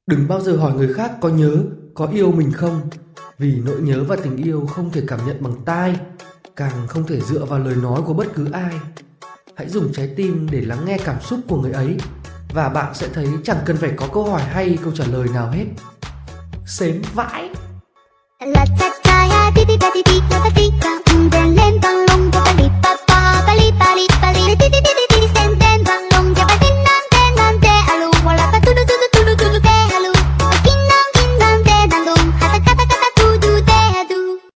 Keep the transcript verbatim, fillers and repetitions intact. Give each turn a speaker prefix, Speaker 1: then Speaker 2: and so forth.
Speaker 1: Đừng bao giờ hỏi người khác có nhớ, có yêu mình không, vì nỗi nhớ và tình yêu không thể cảm nhận bằng tai, càng không thể dựa vào lời nói của bất cứ ai. Hãy dùng trái tim để lắng nghe cảm xúc của người ấy, và bạn sẽ thấy chẳng cần phải có câu hỏi hay câu trả lời nào hết. Sến vãi.
Speaker 2: La ta ta ya, bi bi ba di bi, la ba di ba.